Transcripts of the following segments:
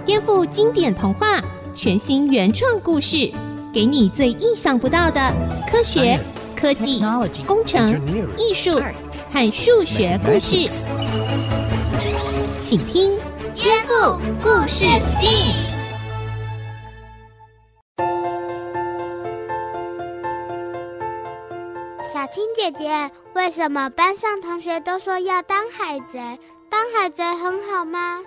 颠覆经典童话，全新原创故事，给你最意想不到的科学、科技、工程、艺术和数学故事。请听《颠覆故事 STEAM》。 小青姐姐，为什么班上同学都说要当海贼？当海贼很好吗？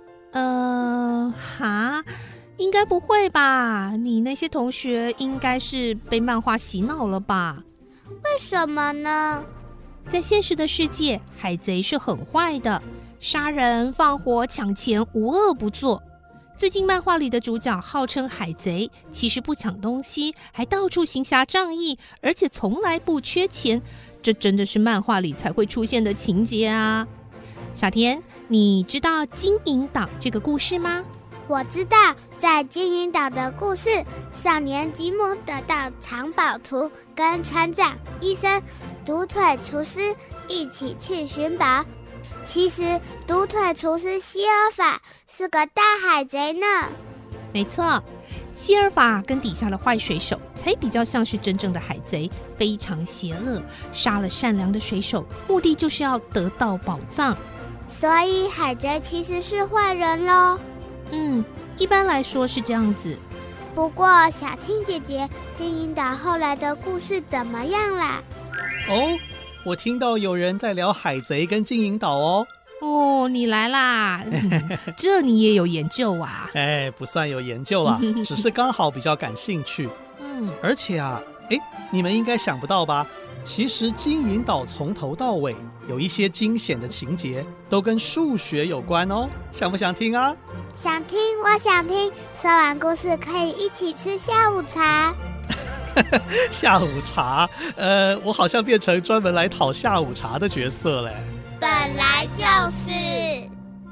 应该不会吧？你那些同学应该是被漫画洗脑了吧？ 为什么呢？ 在现实的世界，海贼是很坏的，杀人、放火、抢钱，无恶不作。最近漫画里的主角号称海贼，其实不抢东西，还到处行侠仗义，而且从来不缺钱。这真的是漫画里才会出现的情节啊！小田，你知道金银岛这个故事吗？ 我知道，在金银岛的故事，少年吉姆得到藏宝图，跟船长、医生、独腿厨师一起去寻宝。其实独腿厨师希尔法是个大海贼呢。 没错，希尔法跟底下的坏水手才比较像是真正的海贼，非常邪恶，杀了善良的水手，目的就是要得到宝藏。 所以海贼其实是坏人咯。 一般来说是这样子。 不过小青姐姐，金银岛后来的故事怎么样啦？ 我听到有人在聊海贼跟金银岛哦。 你来啦。这你也有研究啊？ 不算有研究啦，只是刚好比较感兴趣。而且你们应该想不到吧？其实金银岛从头到尾有一些惊险的情节都跟数学有关哦，想不想听啊？ 想听，我想听。说完故事可以一起吃下午茶。 下午茶？我好像变成专门来讨下午茶的角色嘞。 本来就是。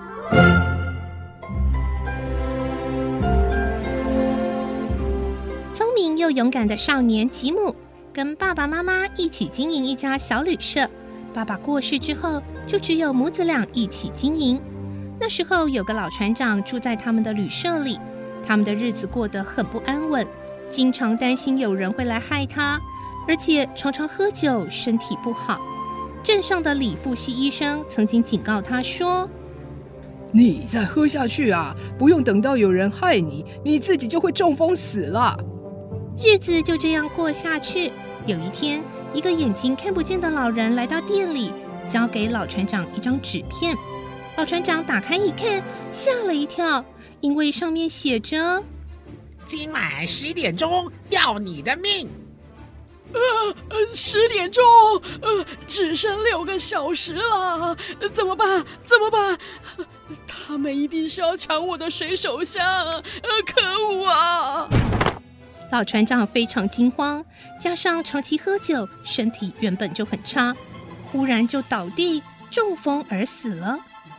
聪明又勇敢的少年吉姆跟爸爸妈妈一起经营一家小旅社，爸爸过世之后，就只有母子俩一起经营。那时候有个老船长住在他们的旅社里，他们的日子过得很不安稳，经常担心有人会来害他，而且常常喝酒，身体不好。镇上的李富熙医生曾经警告他说：“ 你再喝下去啊，不用等到有人害你，你自己就会中风死了。” 日子就这样过下去。有一天，一个眼睛看不见的老人来到店里，交给老船长一张纸片。老船长打开一看，吓了一跳，因为上面写着：“ 今晚10点钟要你的命。 10点钟，只剩6个小时了，怎么办？他们一定是要抢我的水手箱，可恶啊！” 老船长非常惊慌，加上长期喝酒，身体原本就很差，忽然就倒地中风而死了。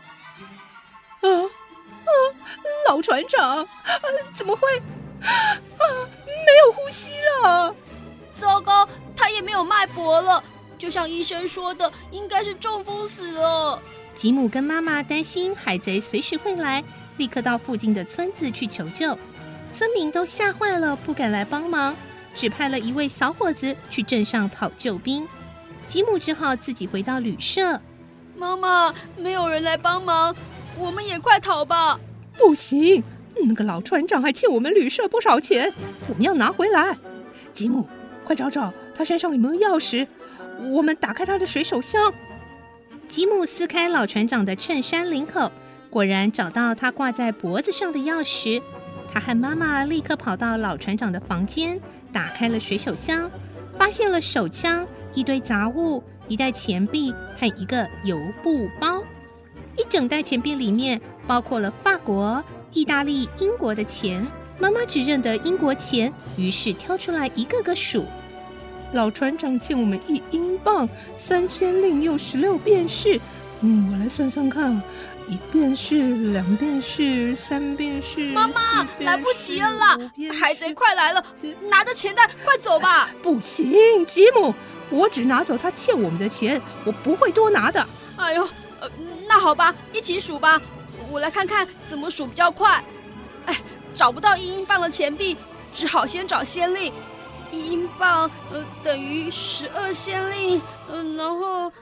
老船长，怎么会没有呼吸了？ 糟糕，他也没有脉搏了，就像医生说的，应该是中风死了。 吉姆跟妈妈担心海贼随时会来，立刻到附近的村子去求救。村民都吓坏了，不敢来帮忙，只派了一位小伙子去镇上讨救兵。吉姆只好自己回到旅社。 妈妈，没有人来帮忙，我们也快逃吧。 不行，那个老船长还欠我们旅社不少钱，我们要拿回来。吉姆，快找找他身上有没有钥匙，我们打开他的水手箱。 吉姆撕开老船长的衬衫领口，果然找到他挂在脖子上的钥匙。他和妈妈立刻跑到老船长的房间，打开了水手箱，发现了手枪、一堆杂物、一袋钱币和一个邮布包。一整袋钱币里面包括了法国、意大利、英国的钱。妈妈只认得英国钱，于是挑出来一个个数。 老船长欠我们1英镑，3先令又16便士。我来算算看，1便士，2便士，3便士。 妈妈，来不及了啦！海贼快来了，拿着钱袋，快走吧！ 不行，吉姆，我只拿走他欠我们的钱，我不会多拿的。 哎呦，那好吧，一起数吧，我来看看怎么数比较快。 找不到1英镑的钱币，只好先找先令。1英镑等于12先令，然后……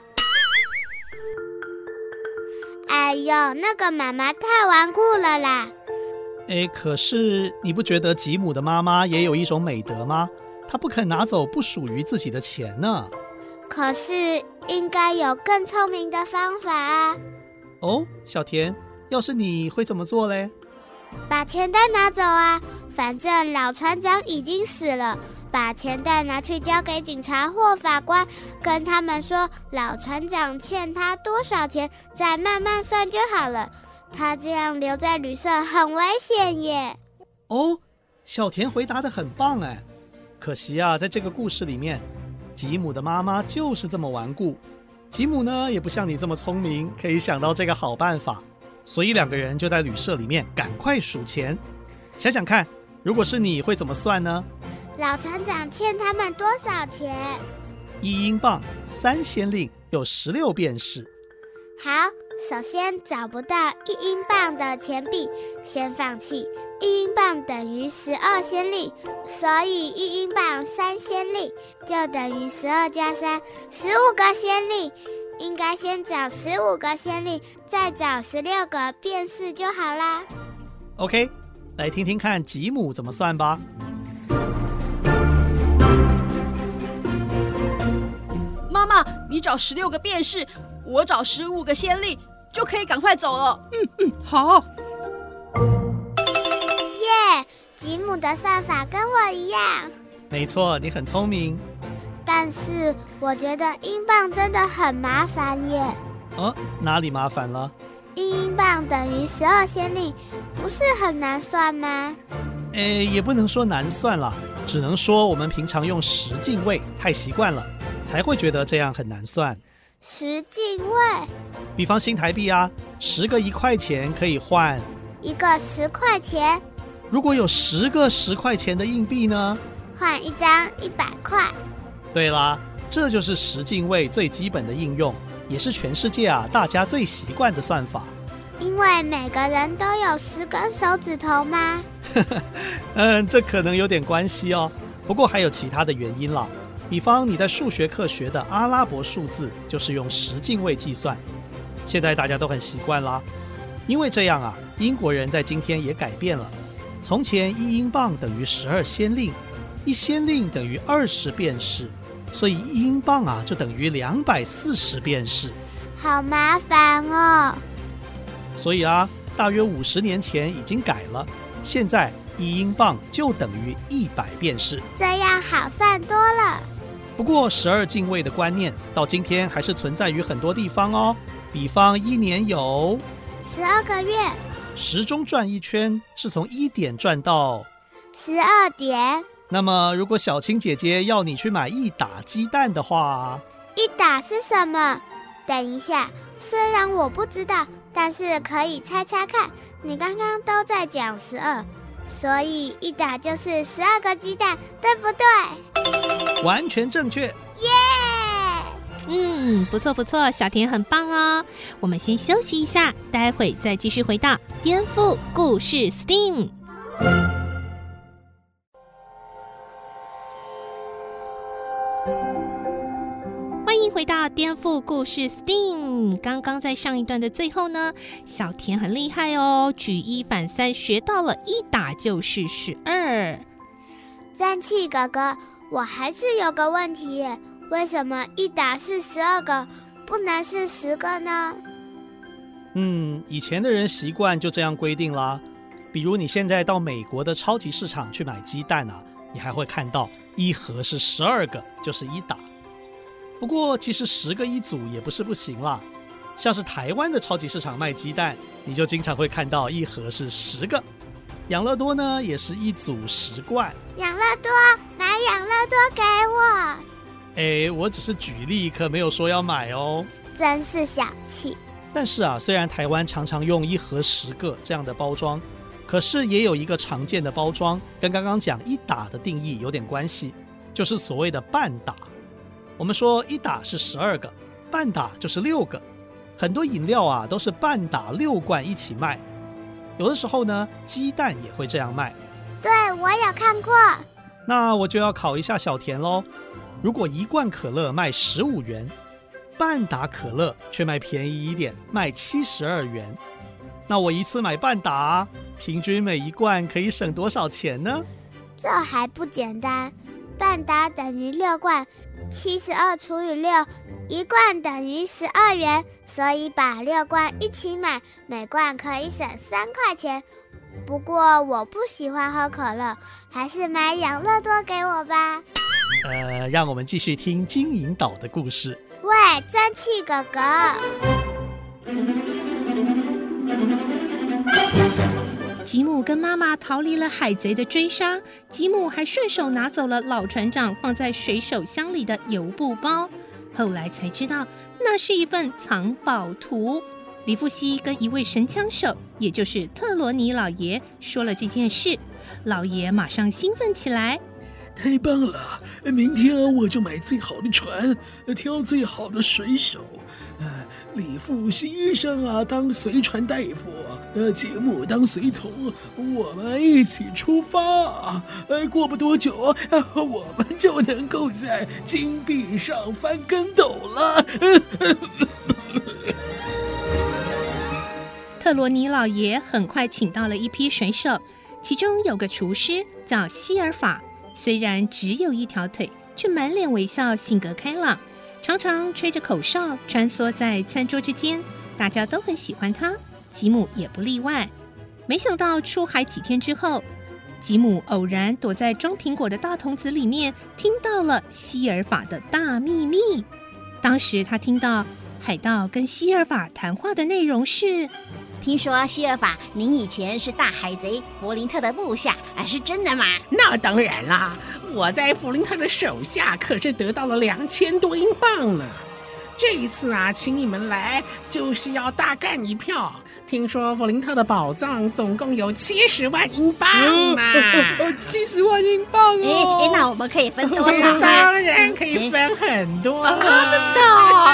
哎呦，那个妈妈太顽固了啦！ 可是你不觉得吉姆的妈妈也有一种美德吗？她不肯拿走不属于自己的钱呢。 可是应该有更聪明的方法啊！ 哦，小田，要是你会怎么做嘞？ 把钱袋拿走啊！反正老船长已经死了，把钱袋拿去交给警察或法官，跟他们说老船长欠他多少钱，再慢慢算就好了。他这样留在旅社很危险耶。 哦，小田回答得很棒哎。可惜啊，在这个故事里面，吉姆的妈妈就是这么顽固。吉姆呢，也不像你这么聪明，可以想到这个好办法。所以2个人就在旅社里面赶快数钱。想想看，如果是你会怎么算呢？ 老船长欠他们多少钱 ？1英镑3先令，有16便士。 好，首先找不到1英镑的钱币，先放弃。1英镑等于12先令，所以1英镑3先令就等于12加3，15个先令。应该先找15个先令，再找16个便士就好啦。 OK， 来听听看吉姆怎么算吧。 妈妈，你找16个便士，我找15个先令，就可以赶快走了。 好。 耶，吉姆的算法跟我一样。 没错，你很聪明。 但是我觉得英镑真的很麻烦耶。 哪里麻烦了 ？1英镑等于12先令，不是很难算吗？ 也不能说难算了，只能说我们平常用10进位太习惯了，才会觉得这样很难算。 10进位？ 比方新台币啊，10个1块钱可以换 1个10块钱。 如果有10个10块钱的硬币呢？ 换一张100块。 对啦，这就是10进位最基本的应用，也是全世界大家最习惯的算法。 因为每个人都有10根手指头吗？ 这可能有点关系哦。不过还有其他的原因啦，比方你在数学课学的阿拉伯数字就是用10进位计算，现在大家都很习惯啦。因为这样英国人在今天也改变了，从前1英镑等于12先令，1先令等于20便士，所以1英镑就等于240便士。 好麻烦哦。 所以大约50年前已经改了，现在1英镑就等于100便士， 这样好算多了。 不过12进位的观念到今天还是存在于很多地方哦。比方1年有 12个月 ，10中转一圈是从1点转到 12点。 那么如果小青姐姐要你去买1打鸡蛋的话 ，1打是什么？等一下，虽然我不知道，但是可以猜猜看。你刚刚都在讲12，所以1打就是12个鸡蛋，对不对？ 完全正确。 耶！ 不错不错，小田很棒哦。我们先休息一下，待会再继续回到颠覆故事 STEAM。欢迎回到颠覆故事 STEAM。刚刚在上一段的最后呢，小田很厉害哦，举1反3，学到了1打就是12。 蒸汽哥哥，我还是有个问题耶，为什么1打是12个，不能是10个呢？ 以前的人习惯就这样规定啦。比如你现在到美国的超级市场去买鸡蛋你还会看到1盒是12个，就是1打。不过其实10个1组也不是不行啦，像是台湾的超级市场卖鸡蛋，你就经常会看到1盒是10个。养乐多呢也是1组10罐。 养乐多，买养乐多给我。 我只是举例，可没有说要买哦。 真是小气。 但是虽然台湾常常用1盒10个这样的包装，可是也有一个常见的包装，跟刚刚讲1打的定义有点关系，就是所谓的半打。我们说1打是12个，半打就是6个。很多饮料都是半打6罐一起卖。 有的时候呢，鸡蛋也会这样卖。 对，我有看过。 那我就要考一下小田咯，如果一罐可乐卖15元，半打可乐却卖便宜一点，卖72元，那我一次买半打，平均每一罐可以省多少钱呢？ 这还不简单，半打等于6罐，72除以6，一罐等于12元，所以把6罐一起买，每罐可以省3块钱。不过我不喜欢喝可乐，还是买养乐多给我吧。 让我们继续听金银岛的故事。 喂，蒸汽哥哥。 吉姆跟妈妈逃离了海贼的追杀，吉姆还顺手拿走了老船长放在水手箱里的油布包，后来才知道那是一份藏宝图。里夫西跟一位神枪手，也就是特罗尼老爷说了这件事，老爷马上兴奋起来。 太棒了！明天我就买最好的船，挑最好的水手。里夫西医生啊，当随船大夫，吉姆当随从，我们一起出发。过不多久，我们就能够在金币上翻跟斗了。 特罗尼老爷很快请到了一批水手，其中有个厨师叫希尔法，虽然只有一条腿，却满脸微笑，性格开朗，常常吹着口哨穿梭在餐桌之间，大家都很喜欢他，吉姆也不例外。没想到出海几天之后，吉姆偶然躲在装苹果的大桶子里面，听到了希尔法的大秘密。当时他听到海盗跟希尔法谈话的内容是： 听说希尔法，您以前是大海贼弗林特的部下，是真的吗？ 那当然啦，我在弗林特的手下可是得到了2000多英镑呢。这一次啊，请你们来就是要大干一票。听说弗林特的宝藏总共有70万英镑呢。 70万英镑哦！ 那我们可以分多少呢？ 当然可以分很多真的哦。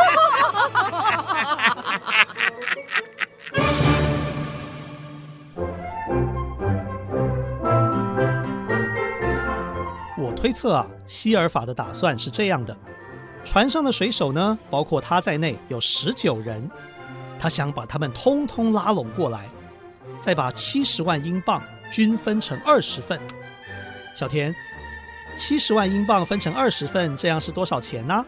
我推测啊，希尔法的打算是这样的：船上的水手呢，包括他在内有19人，他想把他们通通拉拢过来，再把70万英镑均分成20份。小田，70万英镑分成20份，这样是多少钱呢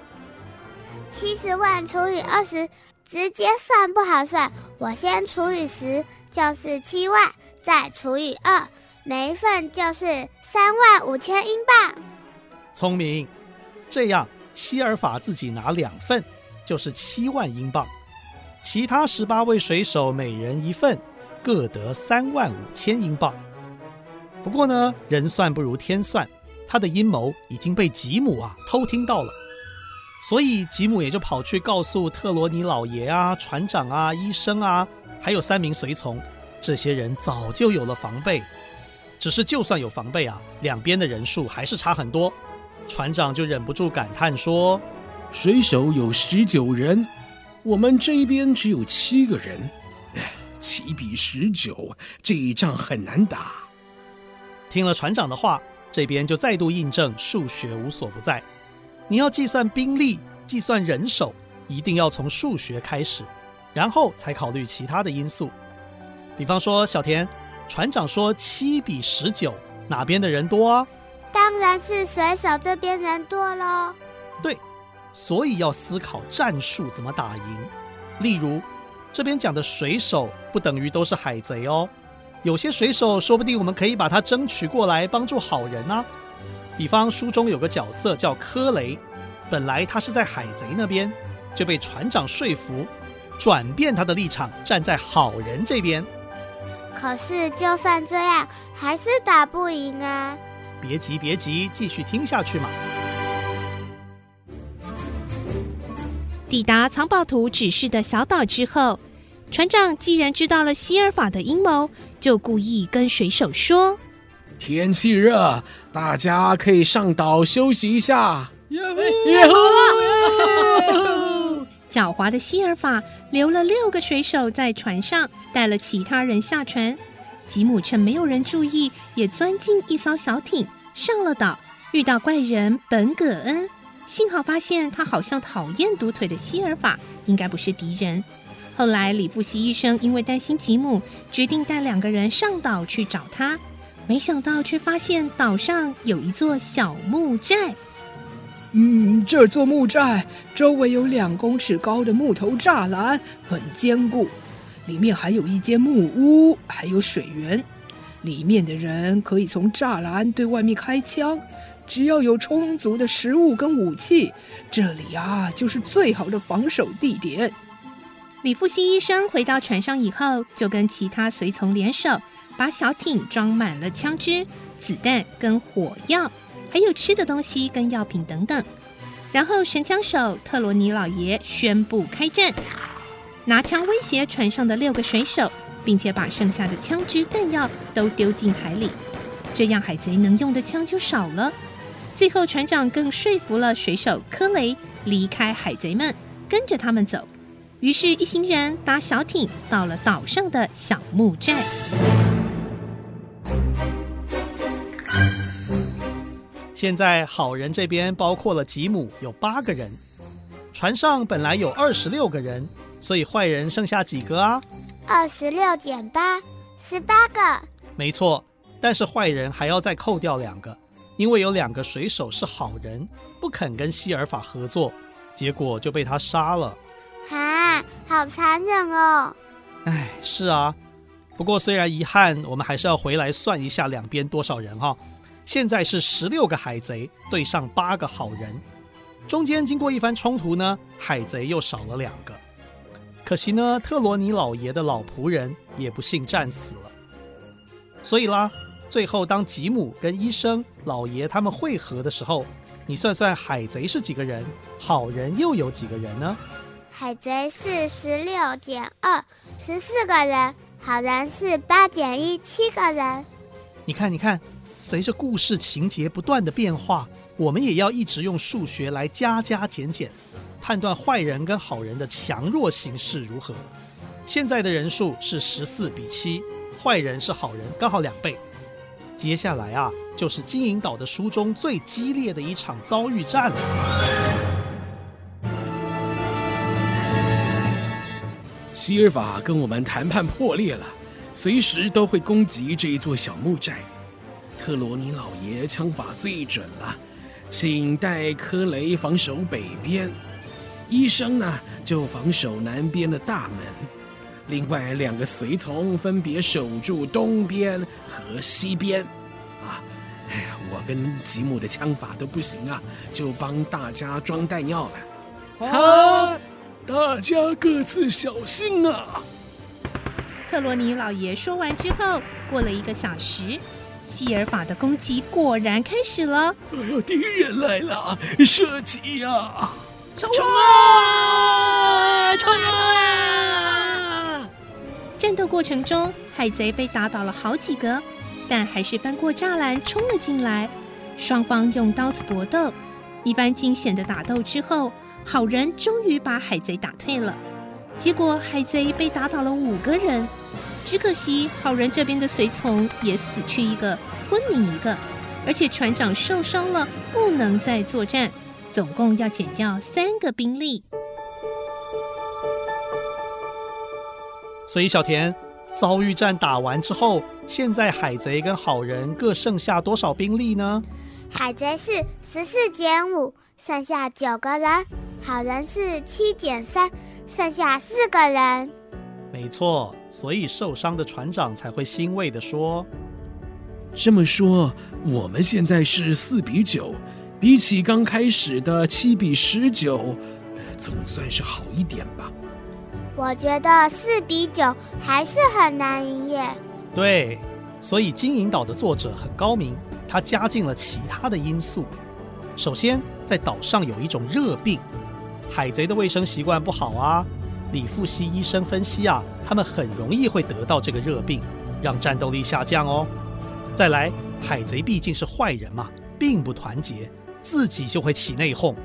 ？70万除以20，直接算不好算，我先除以10，就是7万，再除以2，每一份就是35000英镑。 聪明，这样希尔法自己拿2份，就是7万英镑，其他18位水手每人1份，各得35000英镑。不过呢，人算不如天算，他的阴谋已经被吉姆偷听到了，所以吉姆也就跑去告诉特罗尼老爷船长医生还有3名随从，这些人早就有了防备。只是就算有防备两边的人数还是差很多。船长就忍不住感叹说： 水手有19人，我们这边只有7个人，7比19，这一仗很难打。 听了船长的话，这边就再度印证数学无所不在。你要计算兵力，计算人手，一定要从数学开始，然后才考虑其他的因素。比方说，小田，船长说7比19，哪边的人多啊？ 当然是水手这边人多咯。 对，所以要思考战术怎么打赢。例如，这边讲的水手不等于都是海贼哦，有些水手说不定我们可以把他争取过来帮助好人啊。比方书中有个角色叫科雷，本来他是在海贼那边，就被船长说服，转变他的立场，站在好人这边。 可是就算这样，还是打不赢啊。 别急别急，继续听下去嘛。 抵达藏宝图指示的小岛之后，船长既然知道了希尔法的阴谋，就故意跟水手说： 天气热，大家可以上岛休息一下。 狡猾的希尔法留了6个水手在船上，带了其他人下船。吉姆趁没有人注意，也钻进一艘小艇，上了岛，遇到怪人本葛恩。幸好发现他好像讨厌独腿的希尔法，应该不是敌人。后来里夫西医生因为担心吉姆，决定带2个人上岛去找他，没想到却发现岛上有一座小木寨。 这座木寨周围有2公尺高的木头栅栏，很坚固。里面还有一间木屋，还有水源。里面的人可以从栅栏对外面开枪，只要有充足的食物跟武器，这里啊就是最好的防守地点。 里夫西医生回到船上以后，就跟其他随从联手，把小艇装满了枪支、子弹跟火药，还有吃的东西跟药品等等。然后神枪手特罗尼老爷宣布开战，拿枪威胁船上的6个水手，并且把剩下的枪支弹药都丢进海里，这样海贼能用的枪就少了。最后船长更说服了水手科雷离开海贼们，跟着他们走。于是一行人搭小艇到了岛上的小木寨。 现在好人这边包括了吉姆，有8个人。船上本来有26个人，所以坏人剩下几个啊 ？26减8，18个。 没错，但是坏人还要再扣掉2个，因为有2个水手是好人，不肯跟希尔法合作，结果就被他杀了。 好残忍哦！ 是啊。不过虽然遗憾，我们还是要回来算一下两边多少人哈。现在是16个海贼对上8个好人，中间经过一番冲突呢，海贼又少了2个。可惜呢，特罗尼老爷的老仆人也不幸战死了。所以啦，最后当吉姆跟医生老爷他们会合的时候，你算算海贼是几个人，好人又有几个人呢？ 海贼是16减2，14个人，好人是8减1，7个人。 你看，随着故事情节不断的变化，我们也要一直用数学来加减减，判断坏人跟好人的强弱形势如何。现在的人数是14比7，坏人是好人刚好2倍。接下来啊，就是金银岛的书中最激烈的一场遭遇战了。 希尔法跟我们谈判破裂了，随时都会攻击这一座小木寨。特罗尼老爷枪法最准了，请带科雷防守北边，医生呢就防守南边的大门，另外2个随从分别守住东边和西边。我跟吉姆的枪法都不行啊，就帮大家装弹药了。好，大家各自小心啊！ 特罗尼老爷说完之后，过了1个小时，希尔法的攻击果然开始了。 敌人来了，射击啊！ 冲啊！冲啊！战斗过程中，海贼被打倒了好几个，但还是翻过栅栏冲了进来。双方用刀子搏斗，一番惊险的打斗之后，好人终于把海贼打退了。结果海贼被打倒了5个人，只可惜好人这边的随从也死去1个，昏迷1个，而且船长受伤了，不能再作战，总共要减掉3个兵力。 所以小田，遭遇战打完之后，现在海贼跟好人各剩下多少兵力呢？ 海贼是14减5，剩下9个人；好人是7减3，剩下4个人。 没错，所以受伤的船长才会欣慰地说： 这么说，我们现在是4比9，比起刚开始的7比19，总算是好一点吧。 我觉得4比9还是很难赢耶。 对，所以金银岛的作者很高明，他加进了其他的因素。首先，在岛上有一种热病，海贼的卫生习惯不好啊。里夫西医生分析啊，他们很容易会得到这个热病，让战斗力下降哦。再来，海贼毕竟是坏人嘛，并不团结，自己就会起内讧。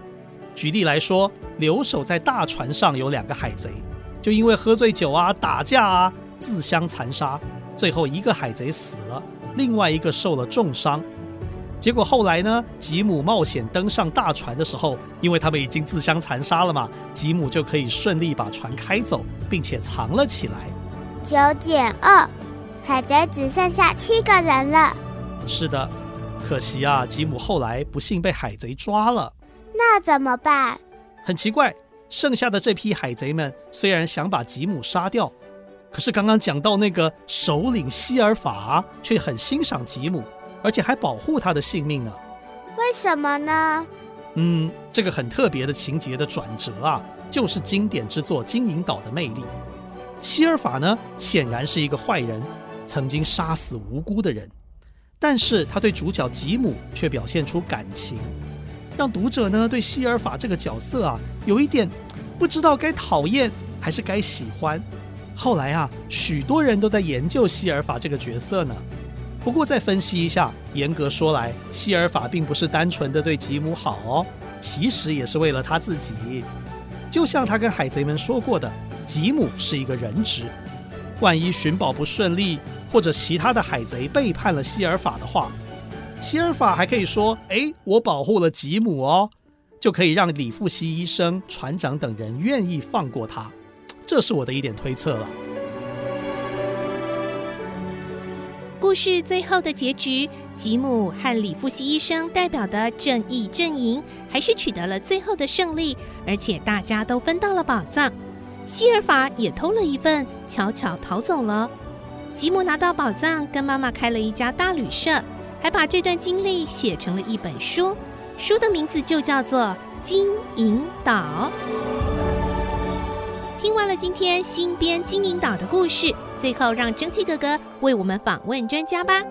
举例来说，留守在大船上有2个海贼，就因为喝醉酒啊、打架啊，自相残杀，最后一个海贼死了，另外一个受了重伤。结果后来呢，吉姆冒险登上大船的时候，因为他们已经自相残杀了嘛，吉姆就可以顺利把船开走，并且藏了起来。 9减2，海贼只剩下7个人了。 是的，可惜啊，吉姆后来不幸被海贼抓了。 那怎么办？ 很奇怪，剩下的这批海贼们虽然想把吉姆杀掉，可是刚刚讲到那个首领希尔法却很欣赏吉姆，而且还保护他的性命呢。 为什么呢？ 这个很特别的情节的转折啊，就是经典之作《金银岛》的魅力。希尔法呢，显然是一个坏人，曾经杀死无辜的人，但是他对主角吉姆却表现出感情，让读者呢对希尔法这个角色啊，有一点不知道该讨厌还是该喜欢。后来啊，许多人都在研究希尔法这个角色呢。不过再分析一下，严格说来，希尔法并不是单纯的对吉姆好哦，其实也是为了他自己。就像他跟海贼们说过的，吉姆是一个人质，万一寻宝不顺利，或者其他的海贼背叛了希尔法的话，希尔法还可以说，我保护了吉姆哦，就可以让里富西医生、船长等人愿意放过他。这是我的一点推测了。 故事最后的结局，吉姆和里富西医生代表的正义阵营还是取得了最后的胜利，而且大家都分到了宝藏。希尔法也偷了一份，悄悄逃走了。吉姆拿到宝藏，跟妈妈开了一家大旅社，还把这段经历写成了一本书，书的名字就叫做《金银岛》。听完了今天新编金银岛的故事，最后让蒸汽哥哥为我们访问专家吧。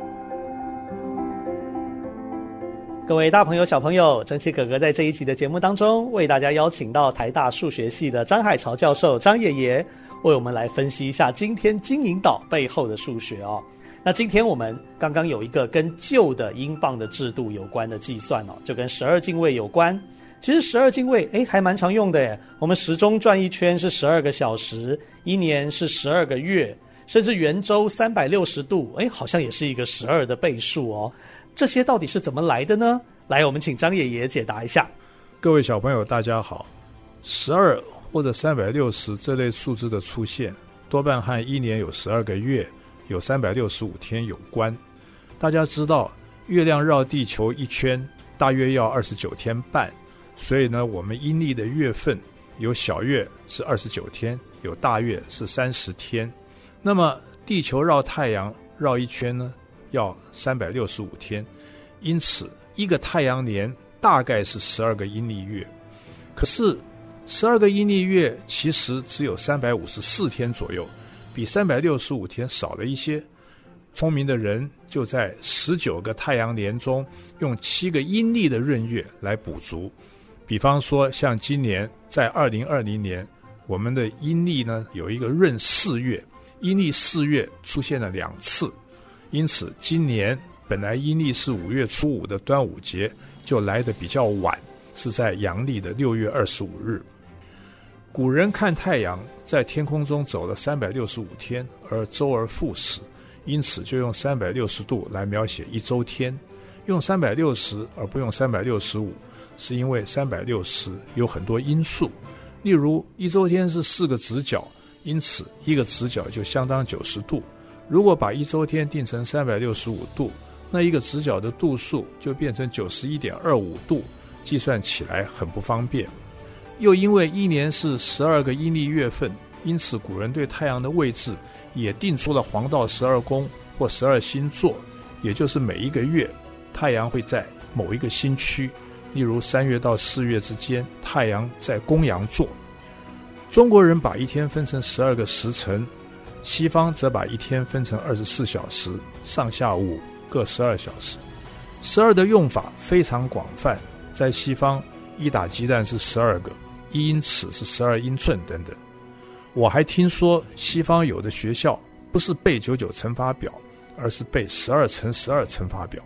各位大朋友小朋友，蒸汽哥哥在这一集的节目当中，为大家邀请到台大数学系的张海潮教授张爷爷，为我们来分析一下今天金银岛背后的数学哦。那今天我们刚刚有一个跟旧的英镑的制度有关的计算哦，就跟12进位有关。其实12进位还蛮常用的耶，我们时钟转一圈是12个小时，一年是12个月，甚至圆周360度，好像也是一个12的倍数哦。这些到底是怎么来的呢？来，我们请张爷爷解答一下。 各位小朋友大家好，12或者360这类数字的出现，多半和一年有12个月，有365天有关。大家知道，月亮绕地球一圈大约要29天半，所以呢，我们阴历的月份有小月是29天，有大月是30天。那么地球绕太阳绕一圈呢，要365天，因此一个太阳年大概是12个阴历月。可是12个阴历月其实只有354天左右，比365天少了一些。聪明的人就在19个太阳年中用7个阴历的闰月来补足。比方说像今年在2020年，我们的阴历呢有一个闰4月，阴历4月出现了2次，因此今年本来阴历是5月初5的端午节就来得比较晚，是在阳历的6月25日。古人看太阳在天空中走了365天而周而复始，因此就用360度来描写一周天，用360而不用365，是因为360有很多因素，例如一周天是4个直角，因此一个直角就相当90度。如果把一周天定成365度，那一个直角的度数就变成91.25度，计算起来很不方便。又因为一年是12个阴历月份，因此古人对太阳的位置也定出了黄道12宫或12星座，也就是每一个月太阳会在某一个星区，例如3月到4月之间，太阳在公羊座。中国人把一天分成12个时辰，西方则把一天分成24小时，上下午各12小时。12的用法非常广泛，在西方一打鸡蛋是12个，一英尺是12英寸等等。我还听说西方有的学校不是背99乘法表，而是背12乘12乘法表。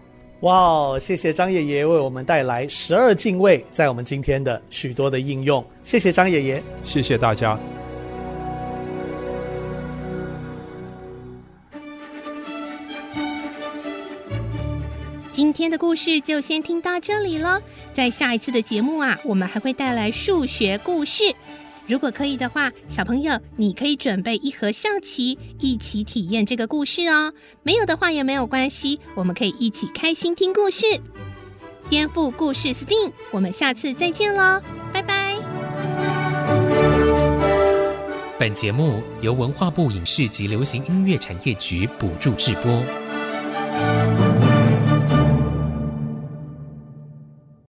哇，谢谢张爷爷为我们带来12进位在我们今天的许多的应用，谢谢张爷爷， 谢谢大家。 今天的故事就先听到这里了，在下一次的节目啊，我们还会带来数学故事。如果可以的话，小朋友你可以准备1盒象棋，一起体验这个故事哦。没有的话也没有关系，我们可以一起开心听故事。颠覆故事 STEAM， 我们下次再见咯，拜拜。 本节目由文化部影视及流行音乐产业局补助制播。